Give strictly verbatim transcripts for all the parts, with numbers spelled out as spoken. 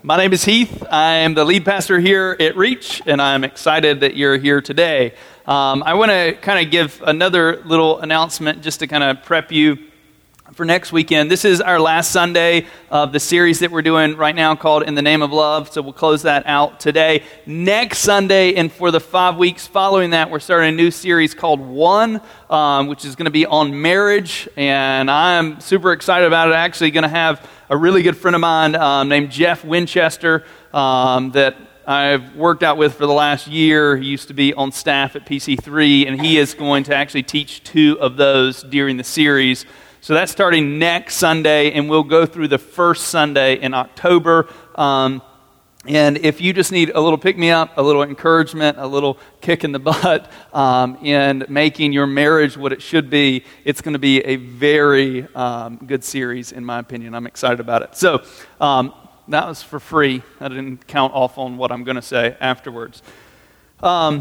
My name is Heath. I am the lead pastor here at Reach, and I'm excited that you're here today. Um, I want to kind of give another little announcement just to kind of prep you for next weekend. This is our last Sunday of the series that we're doing right now called In the Name of Love, so we'll close that out today. Next Sunday, and for the five weeks following that, we're starting a new series called One, um, which is going to be on marriage, and I'm super excited about it. I'm actually going to have a really good friend of mine um, named Jeff Winchester um, that I've worked out with for the last year. He used to be on staff at P C three, and he is going to actually teach two of those during the series. So that's starting next Sunday, and we'll go through the first Sunday in October. Um, and if you just need a little pick-me-up, a little encouragement, a little kick in the butt um, in making your marriage what it should be, it's going to be a very um, good series, in my opinion. I'm excited about it. So um, that was for free. I didn't count off on what I'm going to say afterwards. Um,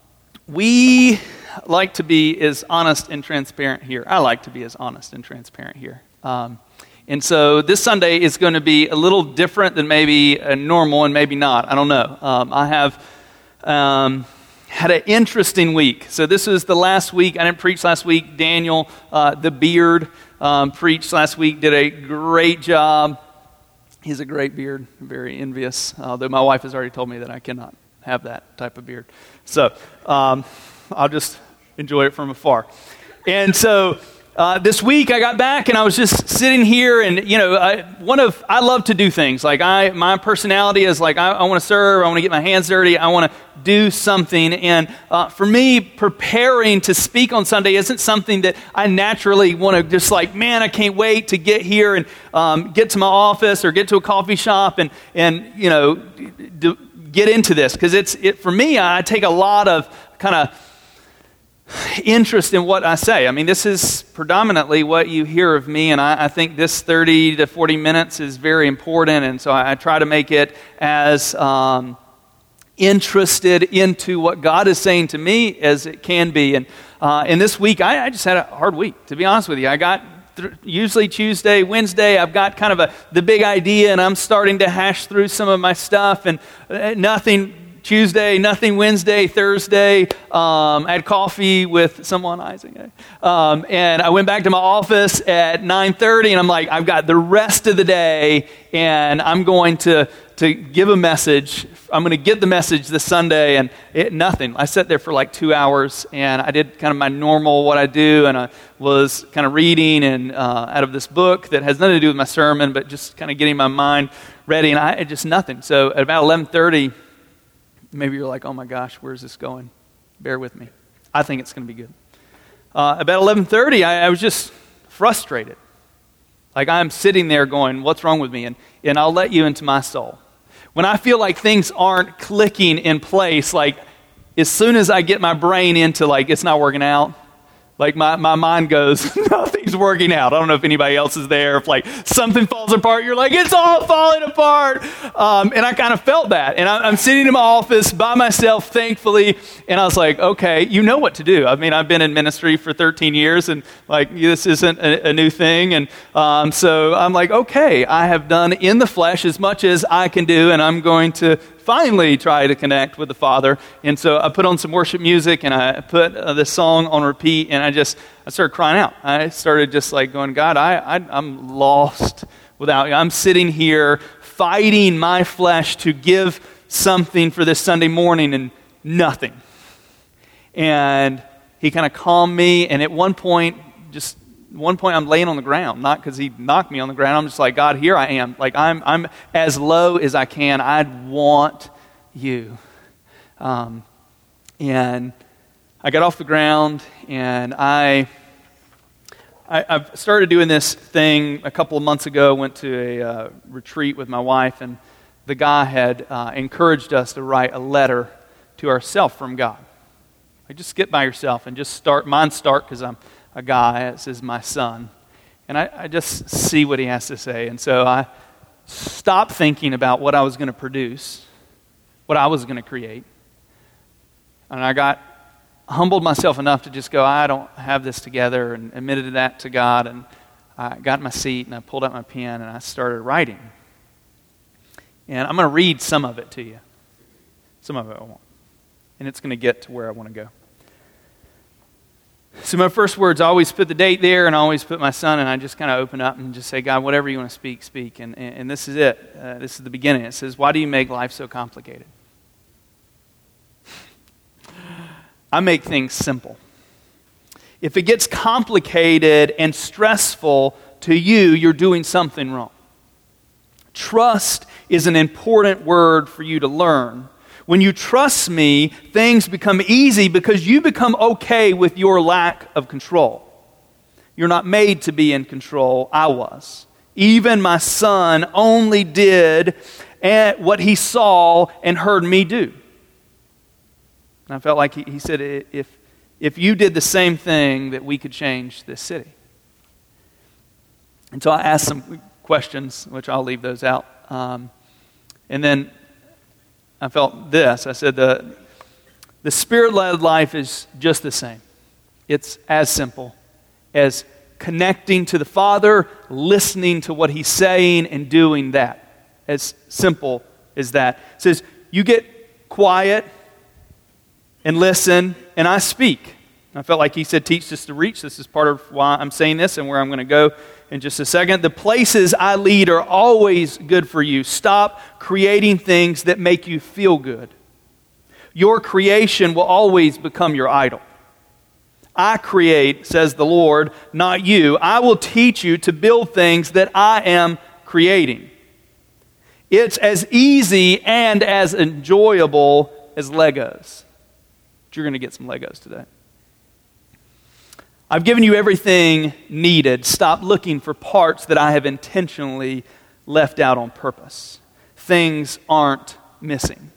we... like to be as honest and transparent here. I like to be as honest and transparent here. Um, and so this Sunday is going to be a little different than maybe a normal and maybe not. I don't know. Um, I have um, had an interesting week. So this is the last week. I didn't preach last week. Daniel, uh, the beard, um, preached last week, did a great job. He's a great beard. I'm very envious, although my wife has already told me that I cannot have that type of beard. So... Um, I'll just enjoy it from afar. And so uh, this week I got back and I was just sitting here and, you know, I, one of, I love to do things. Like I, my personality is like, I, I want to serve, I want to get my hands dirty, I want to do something. And uh, for me, preparing to speak on Sunday isn't something that I naturally want to just like, man, I can't wait to get here and um, get to my office or get to a coffee shop and, and you know, do, get into this. Because it's, it, for me, I take a lot of kind of interest in what I say. I mean, this is predominantly what you hear of me, and I, I think this thirty to forty minutes is very important, and so I, I try to make it as um, interested into what God is saying to me as it can be. And uh, and this week, I, I just had a hard week, to be honest with you. I got th- usually Tuesday, Wednesday, I've got kind of a the big idea, and I'm starting to hash through some of my stuff, and uh, nothing Tuesday, nothing Wednesday, Thursday. Um, I had coffee with someone, Isaac. Um, and I went back to my office at nine thirty, and I'm like, I've got the rest of the day, and I'm going to, to give a message. I'm going to get the message this Sunday, and it, nothing. I sat there for like two hours, and I did kind of my normal, what I do, and I was kind of reading and uh, out of this book that has nothing to do with my sermon, but just kind of getting my mind ready, and I just nothing. So at about eleven thirty, maybe you're like, oh my gosh, where's this going? Bear with me. I think it's going to be good. Uh, about eleven thirty, I, I was just frustrated. Like I'm sitting there going, what's wrong with me? And, and I'll let you into my soul. When I feel like things aren't clicking in place, like as soon as I get my brain into like, it's not working out, like my, my mind goes, nothing's working out. I don't know if anybody else is there. If like something falls apart, you're like, it's all falling apart. Um, and I kind of felt that. And I, I'm sitting in my office by myself, thankfully. And I was like, okay, you know what to do. I mean, I've been in ministry for thirteen years and like this isn't a, a new thing. And um, so I'm like, okay, I have done in the flesh as much as I can do. And I'm going to finally try to connect with the Father. And so I put on some worship music and I put uh, this song on repeat, and I just, I started crying out. I started just like going, God, I, I, I'm lost without you. I'm sitting here fighting my flesh to give something for this Sunday morning and nothing. And he kind of calmed me, and at one point, just one point I'm laying on the ground, not because he knocked me on the ground. I'm just like, God, here I am. Like I'm I'm as low as I can. I want you. Um, and I got off the ground, and I, I I've started doing this thing a couple of months ago. Went to a uh, retreat with my wife, and the guy had uh, encouraged us to write a letter to ourselves from God. Like just get by yourself and just start. Mine start because I'm a guy. This is my son. And I, I just see what he has to say. And so I stopped thinking about what I was going to produce, what I was going to create. And I got humbled myself enough to just go, I don't have this together, and admitted that to God. And I got in my seat and I pulled out my pen and I started writing. And I'm going to read some of it to you. Some of it I won't. And it's going to get to where I want to go. So my first words, I always put the date there, and I always put my son, and I just kind of open up and just say, God, whatever you want to speak, speak. And, and, and this is it. Uh, this is the beginning. It says, why do you make life so complicated? I make things simple. If it gets complicated and stressful to you, you're doing something wrong. Trust is an important word for you to learn. When you trust me, things become easy because you become okay with your lack of control. You're not made to be in control. I was. Even my son only did what he saw and heard me do. And I felt like he, he said, if, if you did the same thing, that we could change this city. And so I asked some questions, which I'll leave those out. Um, and then I felt this. I said, the, the Spirit-led life is just the same. It's as simple as connecting to the Father, listening to what He's saying, and doing that. As simple as that. It says, you get quiet and listen, and I speak. I felt like He said, teach us to reach. This is part of why I'm saying this and where I'm going to go in just a second. The places I lead are always good for you. Stop creating things that make you feel good. Your creation will always become your idol. I create, says the Lord, not you. I will teach you to build things that I am creating. It's as easy and as enjoyable as Legos. But you're going to get some Legos today. I've given you everything needed. Stop looking for parts that I have intentionally left out on purpose. Things aren't missing.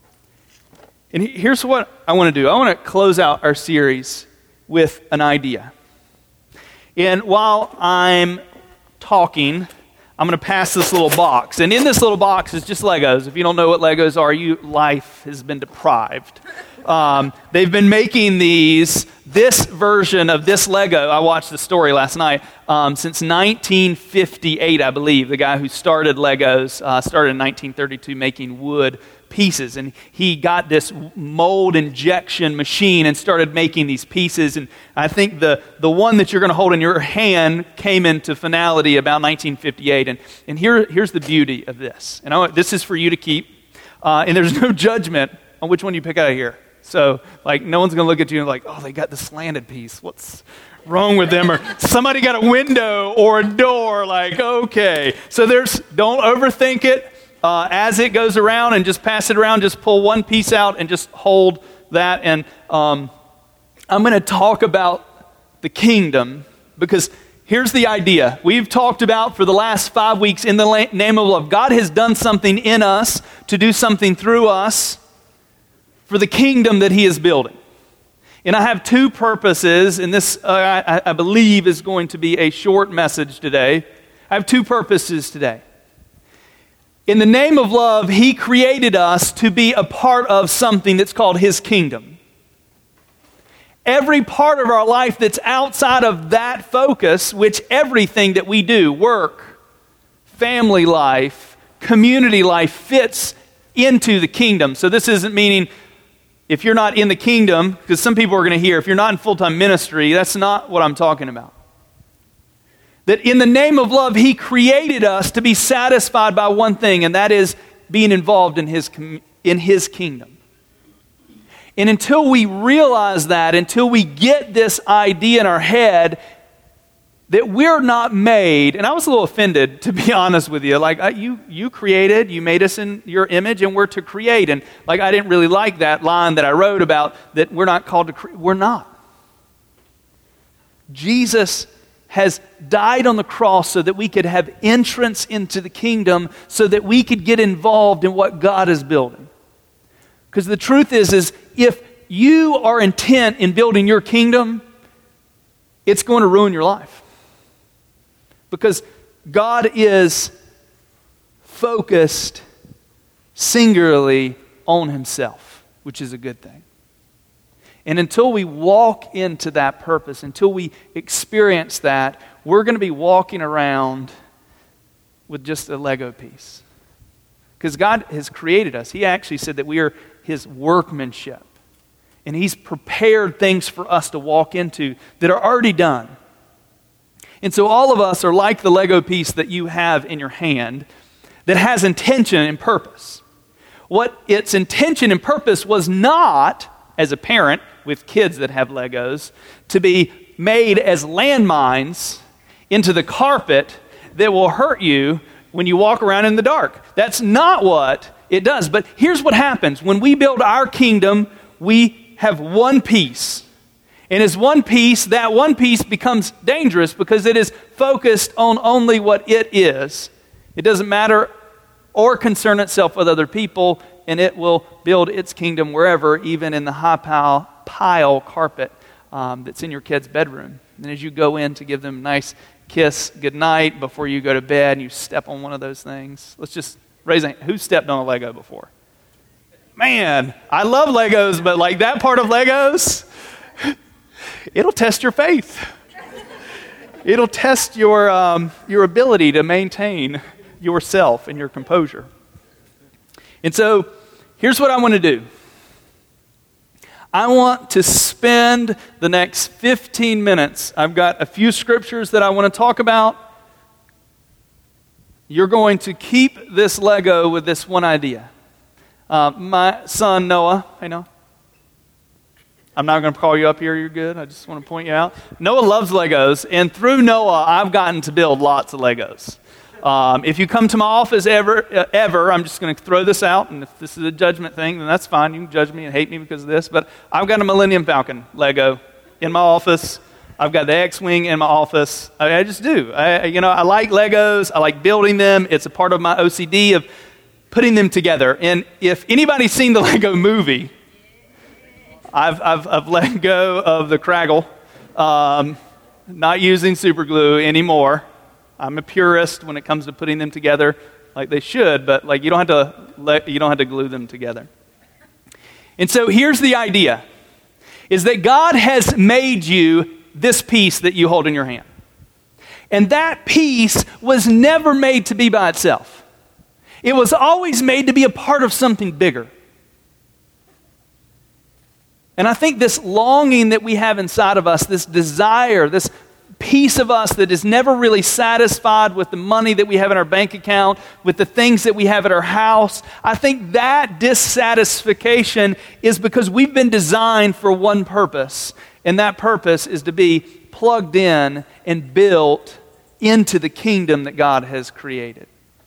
And here's what I want to do. I want to close out our series with an idea. And while I'm talking, I'm going to pass this little box. And in this little box is just Legos. If you don't know what Legos are, you life has been deprived. Um, they've been making these, this version of this Lego, I watched the story last night, um, since nineteen fifty-eight, I believe. The guy who started Legos uh, started in nineteen thirty-two making wood pieces. And he got this mold injection machine and started making these pieces. And I think the, the one that you're going to hold in your hand came into finality about nineteen fifty-eight. And, and here, here's the beauty of this. And I, this is for you to keep. Uh, and there's no judgment on which one you pick out of here. So, like, no one's going to look at you and like, oh, they got the slanted piece. What's wrong with them? Or somebody got a window or a door. Like, okay. So there's, don't overthink it. Uh, as it goes around and just pass it around, just pull one piece out and just hold that. And um, I'm going to talk about the kingdom because here's the idea. We've talked about for the last five weeks in the la- name of love. God has done something in us to do something through us for the kingdom that He is building. And I have two purposes, and this, uh, I, I believe, is going to be a short message today. I have two purposes today. In the name of love, He created us to be a part of something that's called His kingdom. Every part of our life that's outside of that focus, which everything that we do, work, family life, community life, fits into the kingdom. So this isn't meaning if you're not in the kingdom, because some people are going to hear, if you're not in full-time ministry, that's not what I'm talking about. That in the name of love, He created us to be satisfied by one thing, and that is being involved in His, in His kingdom. And until we realize that, until we get this idea in our head that we're not made, and I was a little offended, to be honest with you. Like, I, you you created, you made us in your image, and we're to create. And like, I didn't really like that line that I wrote about that we're not called to create. We're not. Jesus has died on the cross so that we could have entrance into the kingdom, so that we could get involved in what God is building. Because the truth is, is if you are intent in building your kingdom, it's going to ruin your life. Because God is focused singularly on Himself, which is a good thing. And until we walk into that purpose, until we experience that, we're going to be walking around with just a Lego piece. Because God has created us. He actually said that we are his workmanship. And he's prepared things for us to walk into that are already done. And so all of us are like the Lego piece that you have in your hand that has intention and purpose. What its intention and purpose was not, as a parent with kids that have Legos, to be made as landmines into the carpet that will hurt you when you walk around in the dark. That's not what it does. But here's what happens. When we build our kingdom, we have one piece. And as one piece, that one piece becomes dangerous because it is focused on only what it is. It doesn't matter or concern itself with other people, and it will build its kingdom wherever, even in the high pile, pile carpet um, that's in your kid's bedroom. And as you go in to give them a nice kiss goodnight before you go to bed, and you step on one of those things. Let's just raise a hand. Who stepped on a Lego before? Man, I love Legos, but like that part of Legos, it'll test your faith. It'll test your um, your ability to maintain yourself and your composure. And so, here's what I want to do. I want to spend the next fifteen minutes. I've got a few scriptures that I want to talk about. You're going to keep this Lego with this one idea. Uh, my son Noah, hey Noah. I'm not going to call you up here, you're good. I just want to point you out. Noah loves Legos, and through Noah, I've gotten to build lots of Legos. Um, if you come to my office ever, uh, ever, I'm just going to throw this out, and if this is a judgment thing, then that's fine. You can judge me and hate me because of this, but I've got a Millennium Falcon Lego in my office. I've got the X-Wing in my office. I, I just do. I, you know, I like Legos. I like building them. It's a part of my O C D of putting them together. And if anybody's seen the Lego movie, I've, I've, I've let go of the Craggle, um, not using super glue anymore. I'm a purist when it comes to putting them together like they should, but like you don't have to let, you don't have to glue them together. And so here's the idea, is that God has made you this piece that you hold in your hand. And that piece was never made to be by itself. It was always made to be a part of something bigger. And I think this longing that we have inside of us, this desire, this piece of us that is never really satisfied with the money that we have in our bank account, with the things that we have at our house, I think that dissatisfaction is because we've been designed for one purpose, and that purpose is to be plugged in and built into the kingdom that God has created.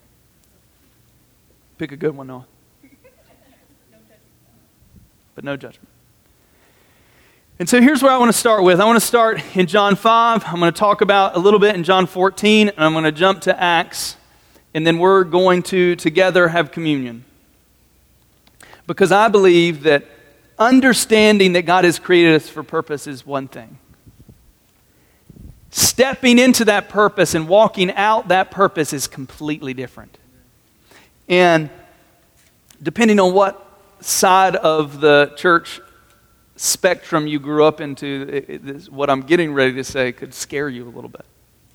Pick a good one, Noah. But no judgment. And so here's where I want to start with. I want to start in John five. I'm going to talk about a little bit in John fourteen, and I'm going to jump to Acts, and then we're going to together have communion. Because I believe that understanding that God has created us for purpose is one thing. Stepping into that purpose and walking out that purpose is completely different. And depending on what side of the church spectrum you grew up into, it, it, this, what I'm getting ready to say could scare you a little bit.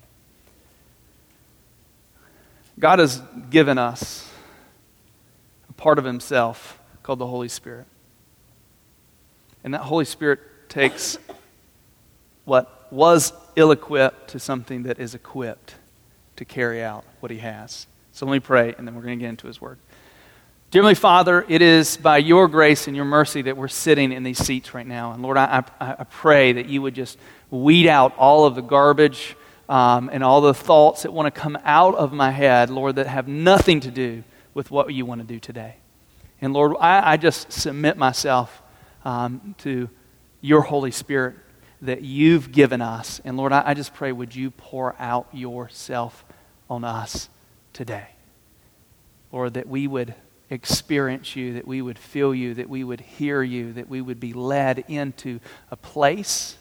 God has given us a part of himself called the Holy Spirit. And that Holy Spirit takes what was ill-equipped to something that is equipped to carry out what he has. So let me pray, and then we're going to get into his word. Dear Heavenly Father, it is by your grace and your mercy that we're sitting in these seats right now. And Lord, I, I, I pray that you would just weed out all of the garbage um, and all the thoughts that want to come out of my head, Lord, that have nothing to do with what you want to do today. And Lord, I, I just submit myself um, to your Holy Spirit that you've given us. And Lord, I, I just pray, would you pour out yourself on us today? Lord, that we would experience you, that we would feel you, that we would hear you, that we would be led into a place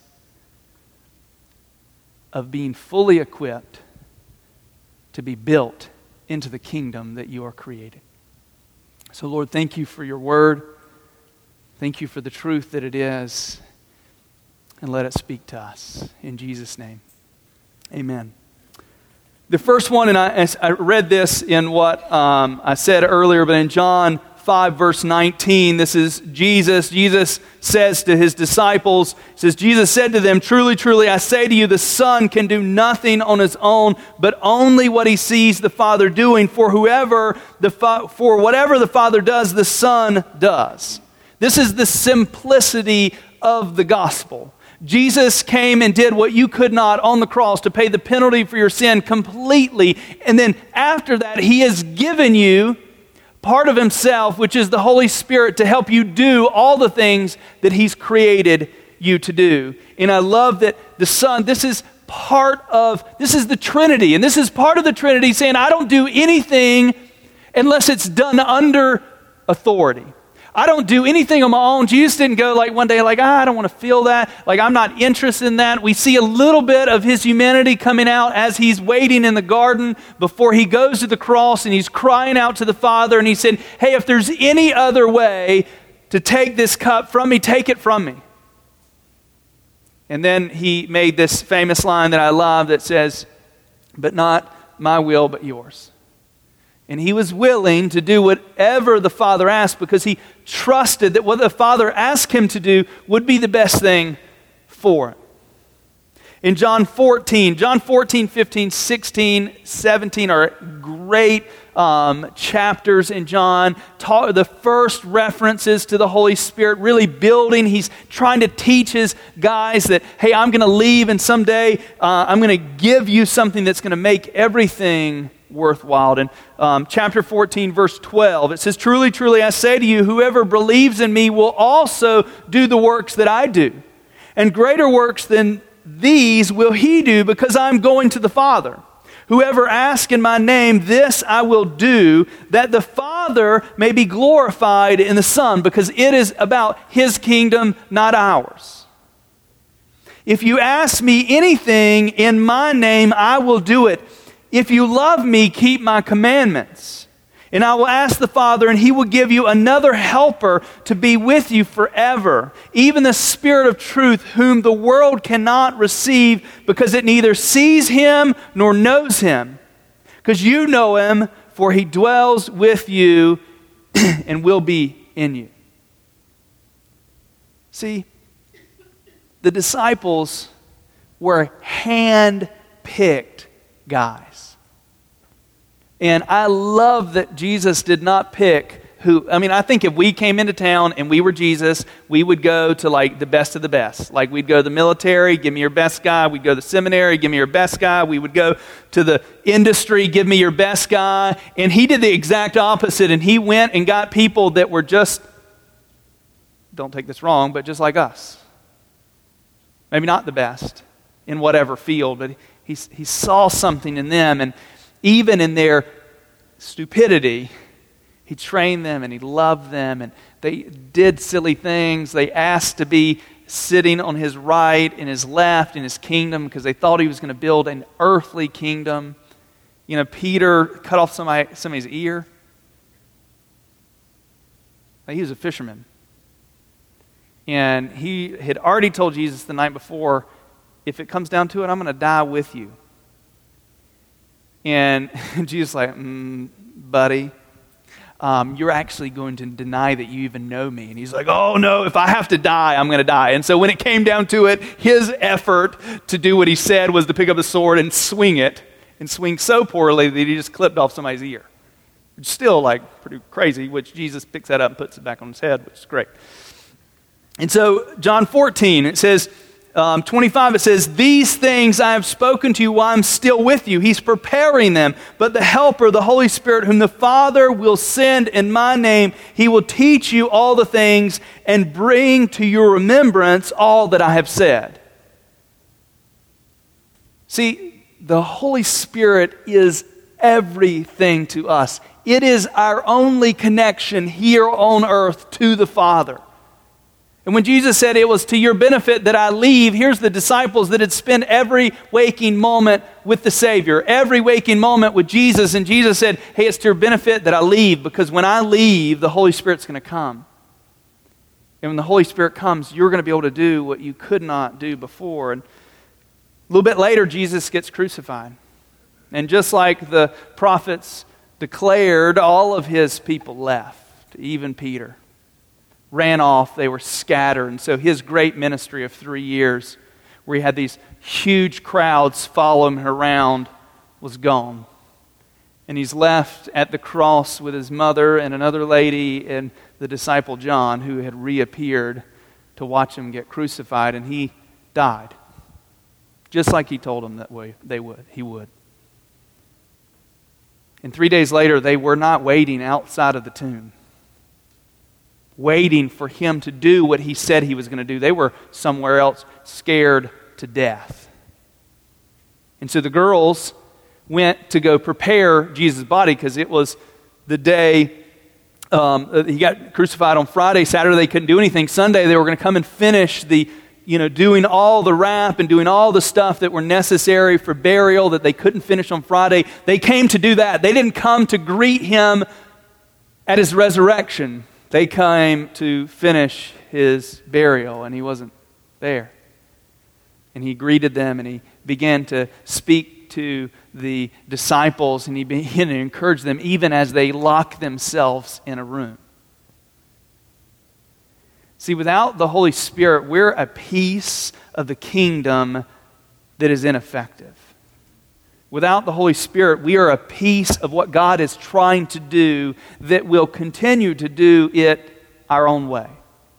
of being fully equipped to be built into the kingdom that you are creating. So Lord, thank you for your word. Thank you for the truth that it is. And let it speak to us. In Jesus' name, amen. The first one, and I, I read this in what um, I said earlier, but in John five, verse nineteen, this is Jesus. Jesus says to his disciples, he says, Jesus said to them, truly, truly, I say to you, the Son can do nothing on his own, but only what he sees the Father doing. For whoever the fa- for whatever the Father does, the Son does. This is the simplicity of the gospel. Jesus came and did what you could not on the cross to pay the penalty for your sin completely. And then after that, he has given you part of himself, which is the Holy Spirit, to help you do all the things that he's created you to do. And I love that the Son, this is part of, this is the Trinity. And this is part of the Trinity saying, I don't do anything unless it's done under authority. I don't do anything on my own. Jesus didn't go like one day like, ah, I don't want to feel that. Like, I'm not interested in that. We see a little bit of his humanity coming out as he's waiting in the garden before he goes to the cross, and he's crying out to the Father, and he said, hey, if there's any other way to take this cup from me, take it from me. And then he made this famous line that I love that says, but not my will, but yours. And he was willing to do whatever the Father asked because he trusted that what the Father asked him to do would be the best thing for him. In John fourteen, John fourteen, fifteen, sixteen, seventeen are great um, chapters in John. Ta- the first references to the Holy Spirit, really building. He's trying to teach his guys that, hey, I'm going to leave and someday uh, I'm going to give you something that's going to make everything worthwhile. And um, chapter fourteen, verse twelve, it says, truly, truly, I say to you, whoever believes in me will also do the works that I do. And greater works than these will he do, because I'm going to the Father. Whoever asks in my name, this I will do, that the Father may be glorified in the Son, because it is about his kingdom, not ours. If you ask me anything in my name, I will do it. If you love me, keep my commandments. And I will ask the Father, and he will give you another helper to be with you forever, even the Spirit of truth, whom the world cannot receive, because it neither sees him nor knows him. Because you know him, for he dwells with you and will be in you. See, the disciples were hand-picked guys. And I love that Jesus did not pick who, I mean, I think if we came into town and we were Jesus, we would go to like the best of the best. Like we'd go to the military, give me your best guy. We'd go to the seminary, give me your best guy. We would go to the industry, give me your best guy. And he did the exact opposite. And he went and got people that were just, don't take this wrong, but just like us. Maybe not the best in whatever field, but he, he saw something in them. And even in their stupidity, he trained them and he loved them, and they did silly things. They asked to be sitting on his right and his left in his kingdom because they thought he was going to build an earthly kingdom. You know, Peter cut off somebody, somebody's ear. He was a fisherman. And he had already told Jesus the night before, if it comes down to it, I'm going to die with you. And Jesus like, mm, buddy, um, you're actually going to deny that you even know me. And he's like, oh no, if I have to die, I'm going to die. And so when it came down to it, his effort to do what he said was to pick up the sword and swing it, and swing so poorly that he just clipped off somebody's ear. Which is still like pretty crazy, which Jesus picks that up and puts it back on his head, which is great. And so John fourteen, it says, Um, twenty-five, it says, these things I have spoken to you while I'm still with you. He's preparing them. But the Helper, the Holy Spirit, whom the Father will send in my name, he will teach you all the things and bring to your remembrance all that I have said. See, the Holy Spirit is everything to us. It is our only connection here on earth to the Father. And when Jesus said it was to your benefit that I leave, here's the disciples that had spent every waking moment with the Savior, every waking moment with Jesus. And Jesus said, hey, it's to your benefit that I leave, because when I leave, the Holy Spirit's going to come. And when the Holy Spirit comes, you're going to be able to do what you could not do before. And a little bit later, Jesus gets crucified. And just like the prophets declared, all of his people left, even Peter. Ran off, they were scattered. And so his great ministry of three years, where he had these huge crowds follow him around, was gone. And he's left at the cross with his mother and another lady and the disciple John, who had reappeared to watch him get crucified, and he died. Just like he told them that way they would, he would. And three days later, they were not waiting outside of the tomb, waiting for him to do what he said he was going to do. They were somewhere else, scared to death. And so the girls went to go prepare Jesus' body, because it was the day um, he got crucified on Friday. Saturday they couldn't do anything. Sunday they were going to come and finish the, you know, doing all the wrap and doing all the stuff that were necessary for burial that they couldn't finish on Friday. They came to do that. They didn't come to greet him at his resurrection. They came to finish his burial, and he wasn't there. And he greeted them, and he began to speak to the disciples, and he began to encourage them even as they locked themselves in a room. See, without the Holy Spirit, we're a piece of the kingdom that is ineffective. Without the Holy Spirit, we are a piece of what God is trying to do that will continue to do it our own way.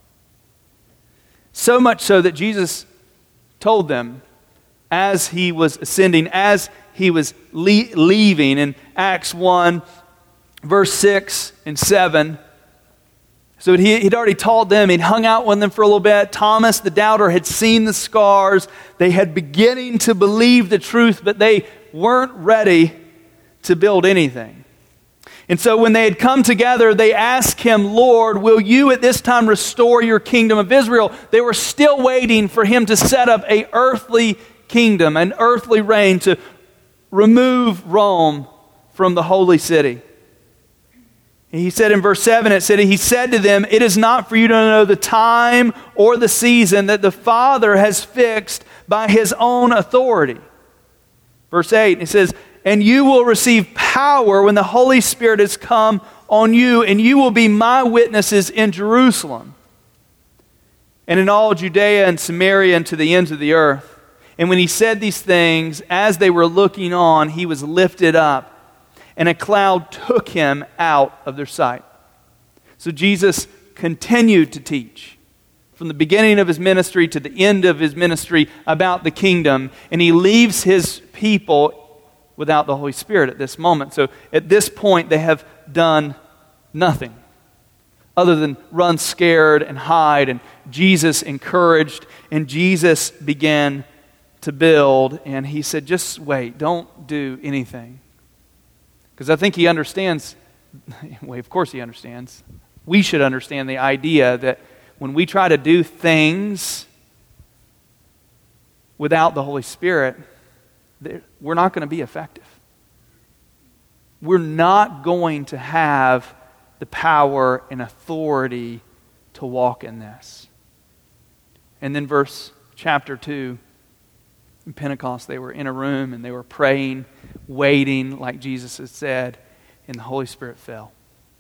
So much so that Jesus told them, as he was ascending, as he was le- leaving in Acts one, verse six and seven. So he, he'd already taught them, he'd hung out with them for a little bit. Thomas, the doubter, had seen the scars. They had beginning to believe the truth, but they weren't ready to build anything. And so when they had come together, they asked him, Lord, will you at this time restore your kingdom of Israel? They were still waiting for him to set up an earthly kingdom, an earthly reign, to remove Rome from the holy city. He said in verse seven, it said, he said to them, it is not for you to know the time or the season that the Father has fixed by his own authority. Verse eight, it says, and you will receive power when the Holy Spirit has come on you, and you will be my witnesses in Jerusalem and in all Judea and Samaria and to the ends of the earth. And when he said these things, as they were looking on, he was lifted up, and a cloud took him out of their sight. So Jesus continued to teach from the beginning of his ministry to the end of his ministry about the kingdom, and he leaves his people without the Holy Spirit at this moment. So at this point, they have done nothing other than run scared and hide, and Jesus encouraged, and Jesus began to build, and he said, just wait, don't do anything. Because I think he understands, well, of course he understands. We should understand the idea that when we try to do things without the Holy Spirit, we're not going to be effective. We're not going to have the power and authority to walk in this. And then verse chapter two, in Pentecost, they were in a room and they were praying, waiting, like Jesus had said, and the Holy Spirit fell.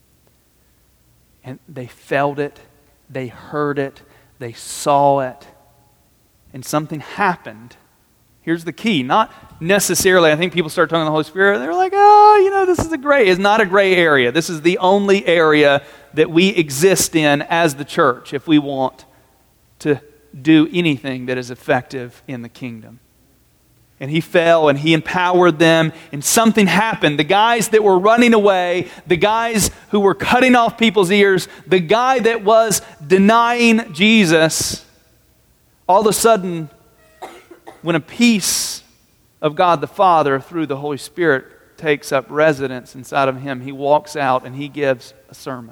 And they felt it, they heard it, they saw it, and something happened. Here's the key. Not necessarily, I think people start talking to the Holy Spirit, they're like, oh, you know, this is a gray. It's not a gray area. This is the only area that we exist in as the church if we want to do anything that is effective in the kingdom. And he fell and he empowered them, and something happened. The guys that were running away, the guys who were cutting off people's ears, the guy that was denying Jesus, all of a sudden, when a piece of God the Father through the Holy Spirit takes up residence inside of him, he walks out and he gives a sermon.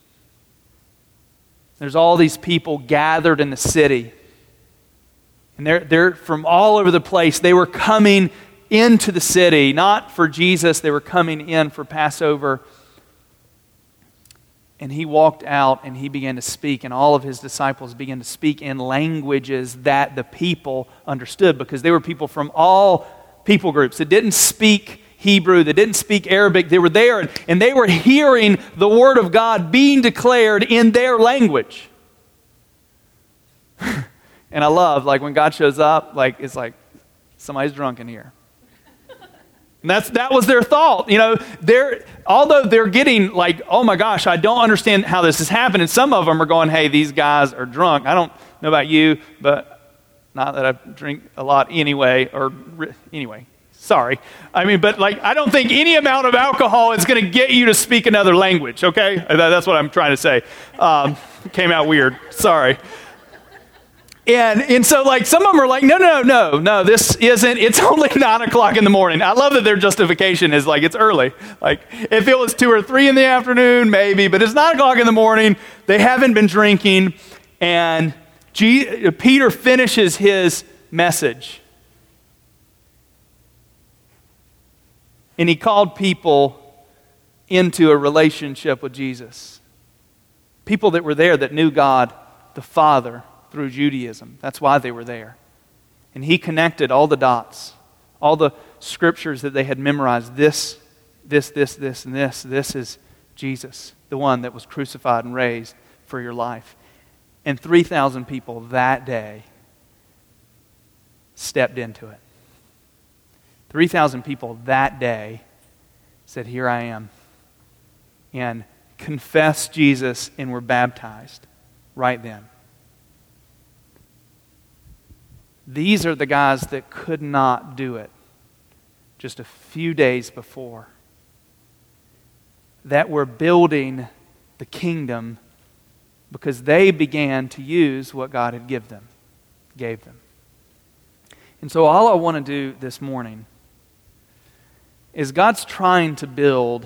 There's all these people gathered in the city. And they're, they're from all over the place. They were coming into the city, not for Jesus. They were coming in for Passover. And he walked out and he began to speak. And all of his disciples began to speak in languages that the people understood, because they were people from all people groups. It didn't speak Hebrew, that didn't speak Arabic. They were there, and, and they were hearing the Word of God being declared in their language. And I love, like, when God shows up, like, it's like, somebody's drunk in here. And that's that was their thought. You know, they're although they're getting like, oh my gosh, I don't understand how this is happening. Some of them are going, hey, these guys are drunk. I don't know about you, but not that I drink a lot anyway, or anyway, sorry. I mean, but like, I don't think any amount of alcohol is going to get you to speak another language, okay? That's what I'm trying to say. Um, came out weird, sorry. And and so like some of them are like, no, no, no, no, this isn't, it's only nine o'clock in the morning. I love that their justification is like, it's early. Like if it was two or three in the afternoon, maybe, but it's nine o'clock in the morning. They haven't been drinking. And G- Peter finishes his message. And he called people into a relationship with Jesus. People that were there that knew God, the Father, through Judaism. That's why they were there. And he connected all the dots, all the scriptures that they had memorized. This, this, this, this, and this. This is Jesus, the one that was crucified and raised for your life. And three thousand people that day stepped into it. three thousand people that day said, here I am. And confessed Jesus and were baptized right then. These are the guys that could not do it just a few days before. That were building the kingdom because they began to use what God had give them, gave them. And so all I want to do this morning is God's trying to build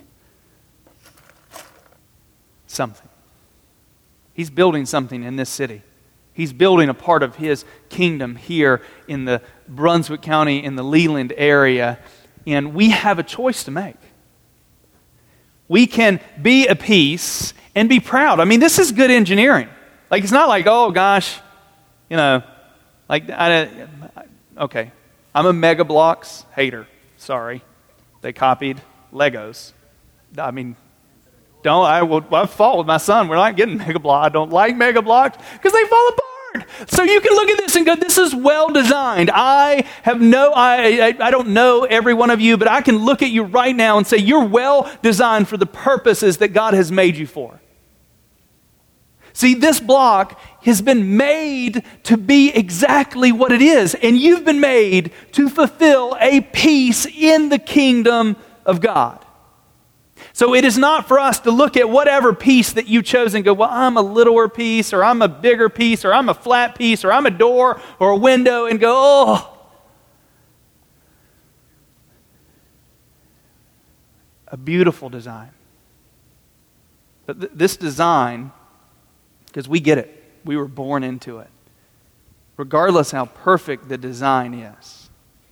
something. He's building something in this city. He's building a part of His kingdom here in the Brunswick County, in the Leland area, and we have a choice to make. We can be a piece and be proud. I mean, this is good engineering. Like, it's not like, oh gosh, you know, like, I, okay, I'm a Mega Bloks hater. Sorry. They copied Legos. I mean, don't, I will, I fought with my son. We're not getting Mega Bloks. I don't like Mega Bloks because they fall apart. So you can look at this and go, this is well designed. I have no, I, I, I don't know every one of you, but I can look at you right now and say, you're well designed for the purposes that God has made you for. See, this block has been made to be exactly what it is, and you've been made to fulfill a piece in the kingdom of God. So it is not for us to look at whatever piece that you chose and go, well, I'm a littler piece, or I'm a bigger piece, or I'm a flat piece, or I'm a door or a window, and go, oh. A beautiful design. But th- this design, because we get it, we were born into it. Regardless how perfect the design is,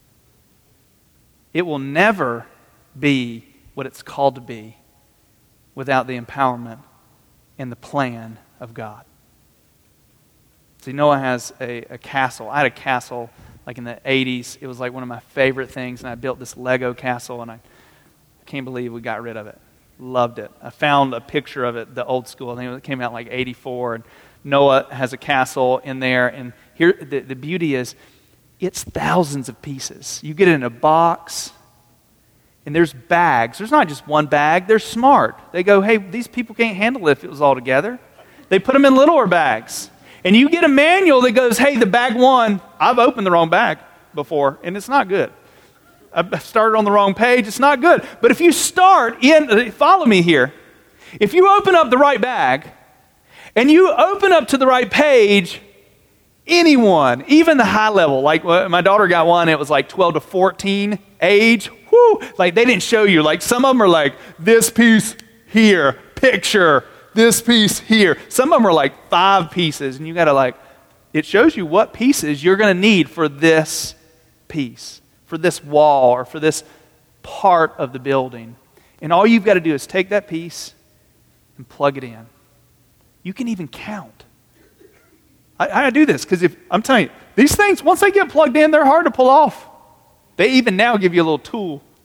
it will never be what it's called to be without the empowerment and the plan of God. See, Noah has a, a castle. I had a castle like in the eighties. It was like one of my favorite things, and I built this Lego castle, and I can't believe we got rid of it. Loved it. I found a picture of it, the old school. I think it came out like eighty-four, and Noah has a castle in there, and here the, the beauty is it's thousands of pieces. You get it in a box. And there's bags. There's not just one bag. They're smart. They go, hey, these people can't handle it if it was all together. They put them in littler bags. And you get a manual that goes, hey, the bag one, I've opened the wrong bag before, and it's not good. I started on the wrong page. It's not good. But if you start in, follow me here. If you open up the right bag, and you open up to the right page, anyone, even the high level, like my daughter got one, it was like twelve to fourteen age. Whoo! Like they didn't show you. Like some of them are like this piece here, picture, this piece here. Some of them are like five pieces, and you got to like, it shows you what pieces you're going to need for this piece, for this wall, or for this part of the building. And all you've got to do is take that piece and plug it in. You can even count. I, I do this because if I'm telling you, these things, once they get plugged in, they're hard to pull off. They even now give you a little tool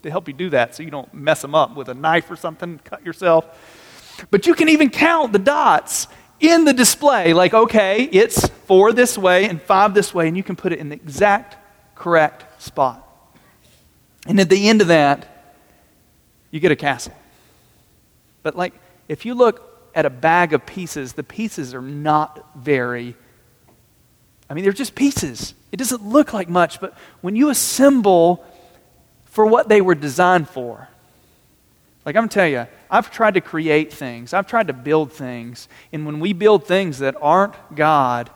to help you do that so you don't mess them up with a knife or something, cut yourself. But you can even count the dots in the display, like, okay, it's four this way and five this way, and you can put it in the exact correct spot. And at the end of that, you get a castle. But like, if you look at a bag of pieces, the pieces are not very, I mean, they're just pieces. It doesn't look like much, but when you assemble for what they were designed for, like I'm going to tell you, I've tried to create things. I've tried to build things. And when we build things that aren't God,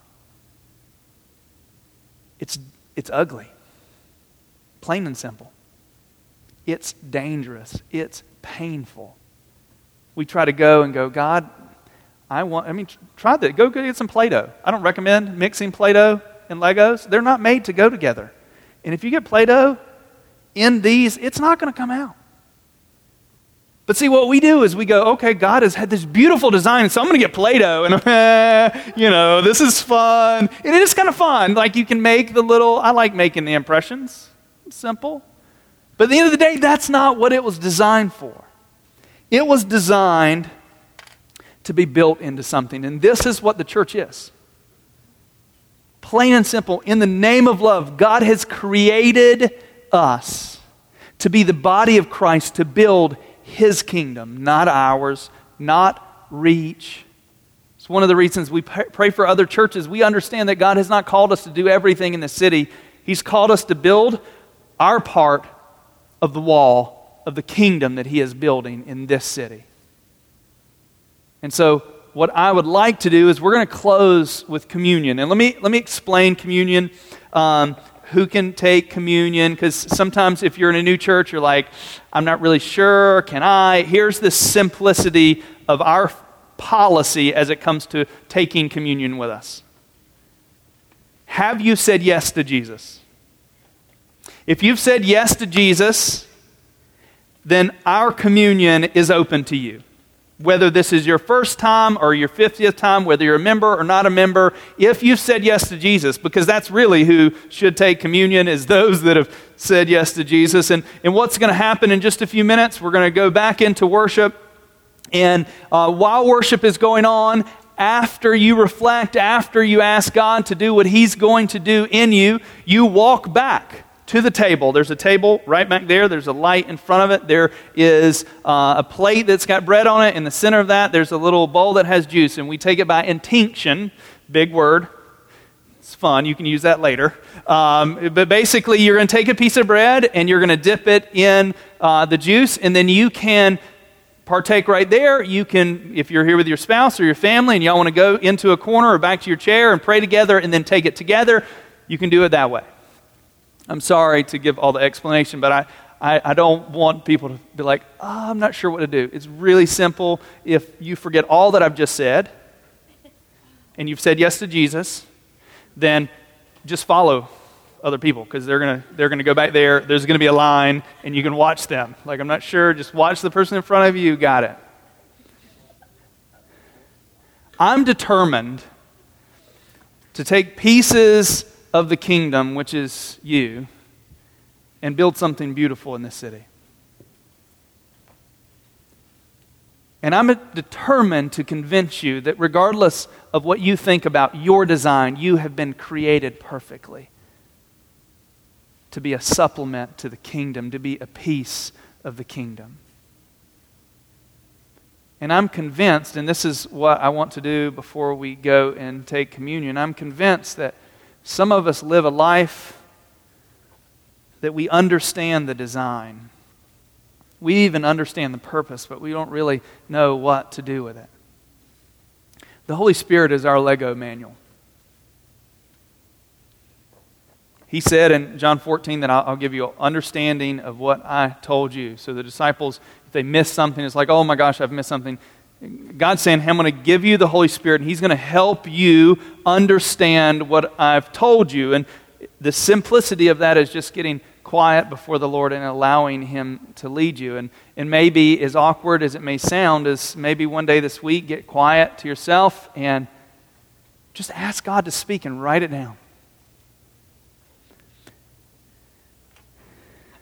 it's it's ugly. Plain and simple. It's dangerous. It's painful. We try to go and go, God, I want, I mean, try that. Go get some Play-Doh. I don't recommend mixing Play-Doh and Legos. They're not made to go together. And if you get Play-Doh in these, it's not going to come out. But see, what we do is we go, okay, God has had this beautiful design, so I'm going to get Play-Doh, and eh, you know, this is fun. And it is kind of fun. Like, you can make the little, I like making the impressions. It's simple. But at the end of the day, that's not what it was designed for. It was designed to be built into something. And this is what the church is. Plain and simple, in the name of love, God has created us to be the body of Christ, to build His kingdom, not ours, not Reach. It's one of the reasons we pray for other churches. We understand that God has not called us to do everything in the city. He's called us to build our part of the wall of the kingdom that He is building in this city. And so what I would like to do is we're going to close with communion. And let me let me explain communion. Um, who can take communion? Because sometimes if you're in a new church, you're like, I'm not really sure. Can I? Here's the simplicity of our policy as it comes to taking communion with us. Have you said yes to Jesus? If you've said yes to Jesus, then our communion is open to you. Whether this is your first time or your fiftieth time, whether you're a member or not a member, if you've said yes to Jesus, because that's really who should take communion, is those that have said yes to Jesus. And, and what's going to happen in just a few minutes, we're going to go back into worship. And uh, while worship is going on, after you reflect, after you ask God to do what He's going to do in you, you walk back to the table. There's a table right back there. There's a light in front of it. There is uh, a plate that's got bread on it. In the center of that, there's a little bowl that has juice. And we take it by intinction. Big word. It's fun. You can use that later. Um, but basically, you're going to take a piece of bread and you're going to dip it in uh, the juice. And then you can partake right there. You can, if you're here with your spouse or your family and y'all want to go into a corner or back to your chair and pray together and then take it together, you can do it that way. I'm sorry to give all the explanation, but I, I, I don't want people to be like, oh, I'm not sure what to do. It's really simple. If you forget all that I've just said, and you've said yes to Jesus, then just follow other people, because they're gonna they're gonna go back there. There's gonna be a line, and you can watch them. Like, I'm not sure. Just watch the person in front of you. Got it. I'm determined to take pieces of the kingdom, which is you, and build something beautiful in this city. And I'm determined to convince you that regardless of what you think about your design, you have been created perfectly to be a supplement to the kingdom, to be a piece of the kingdom. And I'm convinced, and this is what I want to do before we go and take communion, I'm convinced that some of us live a life that we understand the design. We even understand the purpose, but we don't really know what to do with it. The Holy Spirit is our Lego manual. He said in John fourteen that I'll, I'll give you an understanding of what I told you. So the disciples, if they miss something, it's like, oh my gosh, I've missed something. God's saying, I'm going to give you the Holy Spirit, and He's going to help you understand what I've told you. And the simplicity of that is just getting quiet before the Lord and allowing Him to lead you. And, and maybe, as awkward as it may sound, is maybe one day this week, get quiet to yourself and just ask God to speak and write it down.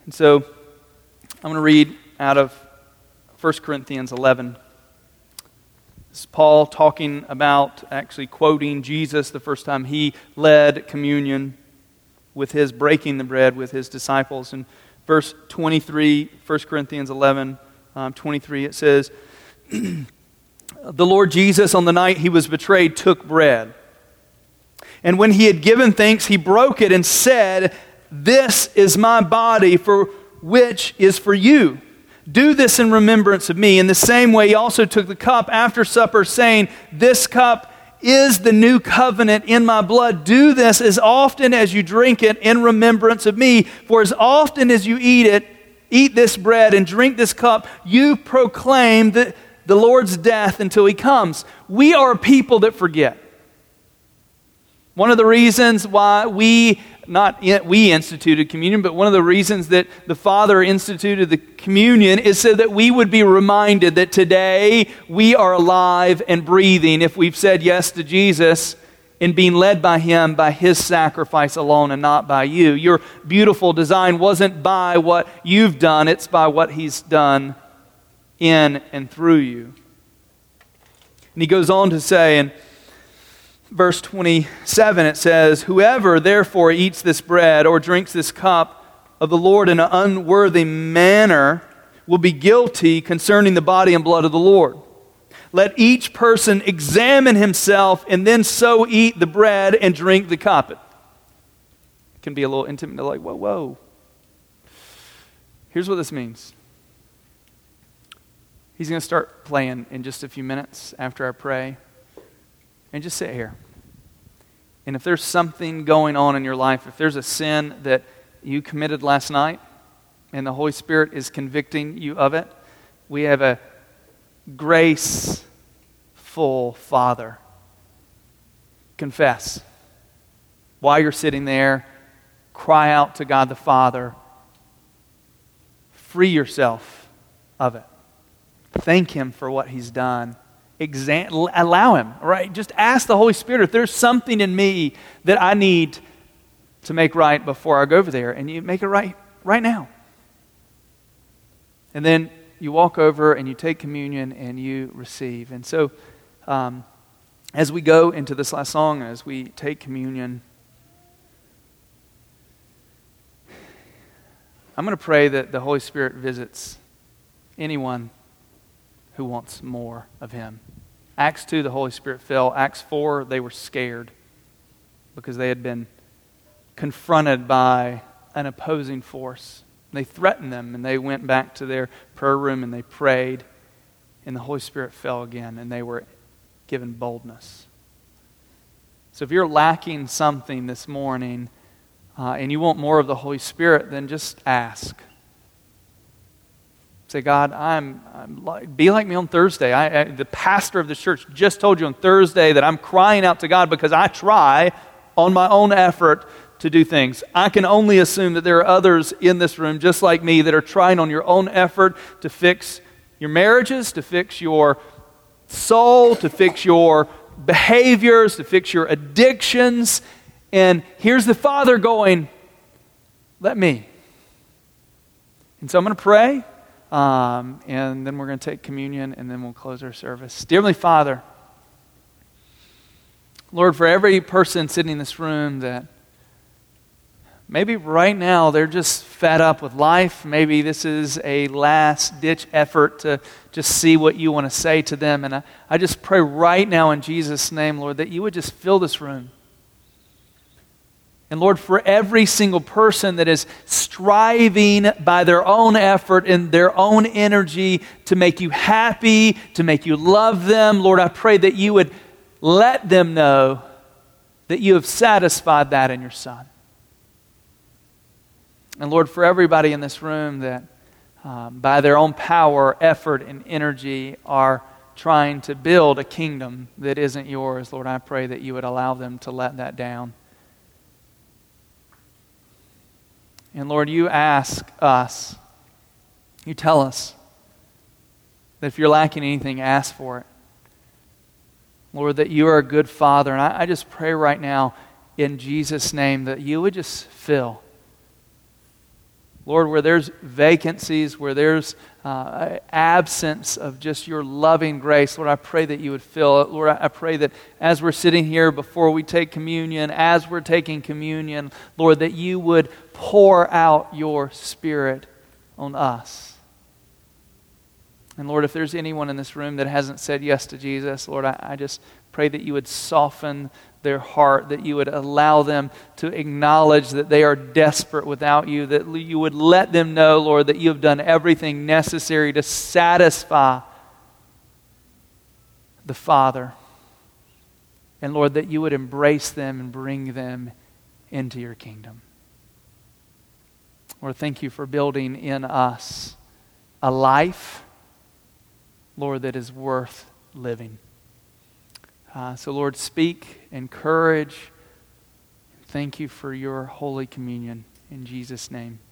And so I'm going to read out of First Corinthians eleven. This is Paul talking about, actually quoting Jesus the first time he led communion with his breaking the bread with his disciples. In verse twenty-three, First Corinthians eleven, um, twenty-three, it says, "The Lord Jesus, on the night he was betrayed, took bread. And when he had given thanks, he broke it and said, 'This is my body, for which is for you. Do this in remembrance of me.' In the same way, he also took the cup after supper, saying, 'This cup is the new covenant in my blood. Do this as often as you drink it in remembrance of me. For as often as you eat it, eat this bread and drink this cup, you proclaim the, the Lord's death until he comes.'" We are a people that forget. One of the reasons why we, not we instituted communion, but one of the reasons that the Father instituted the communion is so that we would be reminded that today we are alive and breathing if we've said yes to Jesus and being led by Him by His sacrifice alone and not by you. Your beautiful design wasn't by what you've done, it's by what He's done in and through you. And he goes on to say in verse twenty-seven, it says, "Whoever therefore eats this bread or drinks this cup of the Lord in an unworthy manner will be guilty concerning the body and blood of the Lord. Let each person examine himself and then so eat the bread and drink the cup." It can be a little intimate, like, whoa, whoa. Here's what this means. He's going to start playing in just a few minutes after I pray. And just sit here. And if there's something going on in your life, if there's a sin that you committed last night and the Holy Spirit is convicting you of it, we have a graceful Father. Confess. While you're sitting there, cry out to God the Father. Free yourself of it. Thank Him for what He's done. Exam- allow Him, right? Just ask the Holy Spirit if there's something in me that I need to make right before I go over there, and you make it right right now. And then you walk over and you take communion and you receive. And so, um, as we go into this last song, as we take communion, I'm going to pray that the Holy Spirit visits anyone who wants more of Him. Acts two, the Holy Spirit fell. Acts four, they were scared because they had been confronted by an opposing force. They threatened them, and they went back to their prayer room and they prayed, and the Holy Spirit fell again, and they were given boldness. So if you're lacking something this morning uh, and you want more of the Holy Spirit, then just ask. Say, God, I'm, I'm like, be like me on Thursday. I, I, the pastor of the church just told you on Thursday that I'm crying out to God because I try on my own effort to do things. I can only assume that there are others in this room just like me that are trying on your own effort to fix your marriages, to fix your soul, to fix your behaviors, to fix your addictions. And here's the Father going, let me. And so I'm going to pray. Um, and then we're going to take communion, and then we'll close our service. Dear Heavenly Father, Lord, for every person sitting in this room that maybe right now they're just fed up with life, maybe this is a last-ditch effort to just see what you want to say to them, and I, I just pray right now in Jesus' name, Lord, that you would just fill this room. And Lord, for every single person that is striving by their own effort and their own energy to make you happy, to make you love them, Lord, I pray that you would let them know that you have satisfied that in your Son. And Lord, for everybody in this room that um, by their own power, effort, and energy are trying to build a kingdom that isn't yours, Lord, I pray that you would allow them to let that down. And Lord, you ask us, you tell us that if you're lacking anything, ask for it. Lord, that you are a good Father. And I, I just pray right now in Jesus' name that you would just fill Lord, where there's vacancies, where there's uh, absence of just your loving grace, Lord, I pray that you would fill it. Lord, I pray that as we're sitting here before we take communion, as we're taking communion, Lord, that you would pour out your Spirit on us. And Lord, if there's anyone in this room that hasn't said yes to Jesus, Lord, I, I just pray that you would soften their heart, that you would allow them to acknowledge that they are desperate without you, that you would let them know, Lord, that you have done everything necessary to satisfy the Father. And Lord, that you would embrace them and bring them into your kingdom. Lord, thank you for building in us a life, Lord, that is worth living. Uh, so Lord, speak, encourage. Thank you for your Holy Communion. In Jesus' name.